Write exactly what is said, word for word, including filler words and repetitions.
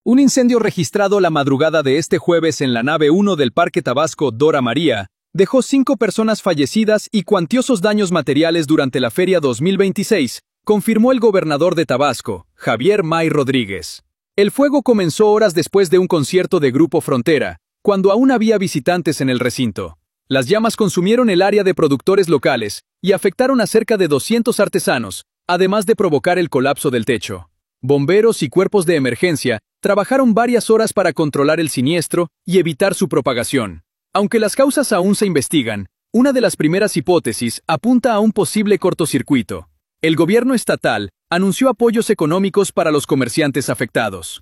Un incendio registrado la madrugada de este jueves en la nave uno del Parque Tabasco Dora María dejó cinco personas fallecidas y cuantiosos daños materiales durante la Feria dos mil veintiséis, confirmó el gobernador de Tabasco, Javier May Rodríguez. El fuego comenzó horas después de un concierto de Grupo Frontera, cuando aún había visitantes en el recinto. Las llamas consumieron el área de productores locales y afectaron a cerca de doscientos artesanos, además de provocar el colapso del techo. Bomberos y cuerpos de emergencia trabajaron varias horas para controlar el siniestro y evitar su propagación. Aunque las causas aún se investigan, una de las primeras hipótesis apunta a un posible cortocircuito. El gobierno estatal anunció apoyos económicos para los comerciantes afectados.